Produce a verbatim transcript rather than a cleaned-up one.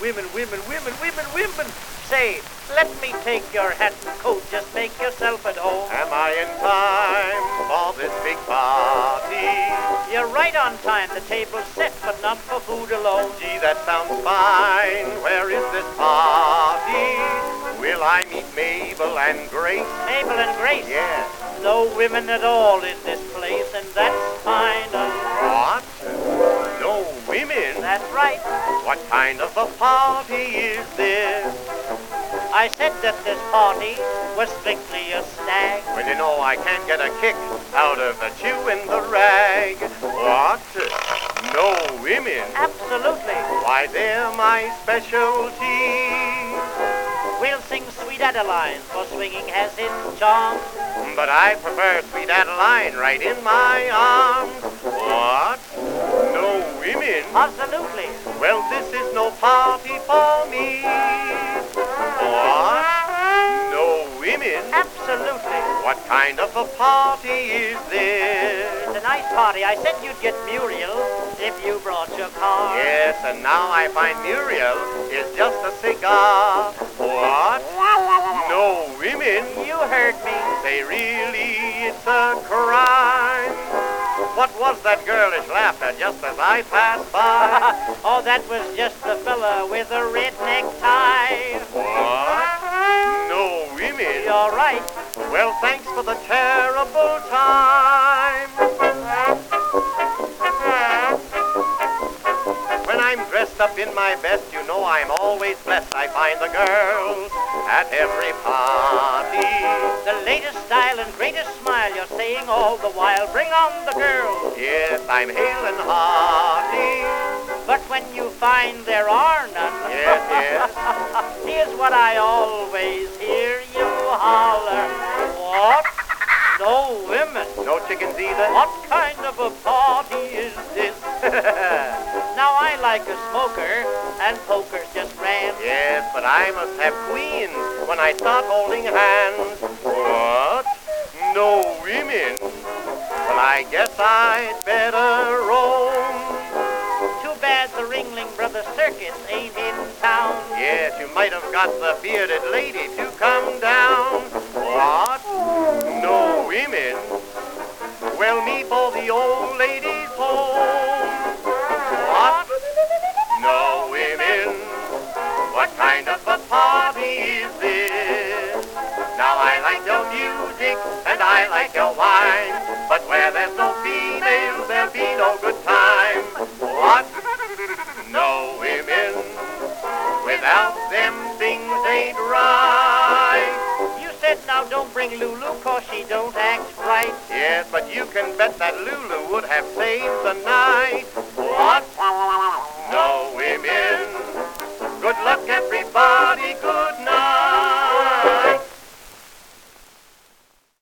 women, women, women, women, women. Say, let me take your hat and coat. Just make yourself at home. Am I in time for this big party? You're right on time. The table's set, but not for food alone. Gee, that sounds fine. Where is this party? Will I meet Mabel and Grace? Mabel and Grace? Yes. No women at all in this place, and that's final. What? No women? That's right. What kind of a party is this? I said that this party was strictly a stag. Well, you know, I can't get a kick out of the chewing the rag. What? No women? Absolutely. Why, they're my specialty. We'll sing Sweet Adeline, for swinging has its charm. But I prefer Sweet Adeline right in my arms. What? No women? Absolutely. Well, this is no party for me. What? No women? Absolutely. What kind of a party is this? It's a nice party. I said you'd get Muriel if you brought your car. Yes, and now I find Muriel is just a cigar. What? No women? You heard me. Say really, it's a crime. What was that girlish laughter just as I passed by? Oh, that was just the fella with a red necktie. What? No women? You're right. Well, thanks for the terrible time. When I'm dressed up in my best, you know I'm always blessed. I find the girls at every party. The latest style and greatest smile, you're saying all the while. Bring on the girls. Yes, I'm hale and hearty. But when you find there are none, Yes, yes. here's what I always hear you holler. What? No women? No chickens either? What kind of a party is this? Now I like a smoker, and poker's just grand. Yes, but I must have queens when I start holding hands. What? No women? Well, I guess I'd better roam. Too bad the Ringling Brothers Circus ain't in town. Yes, you might have got the bearded lady to come down. What? No women? Well, me for the old lady's home. What? No women? What kind of a party is this? Now I like your music and I like your wine, but where there's no females, there'll be no good time. What? No women? Without them things ain't right. You said now don't bring Lulu, cause she don't act right. Yes, but you can bet that Lulu would have saved the night. What?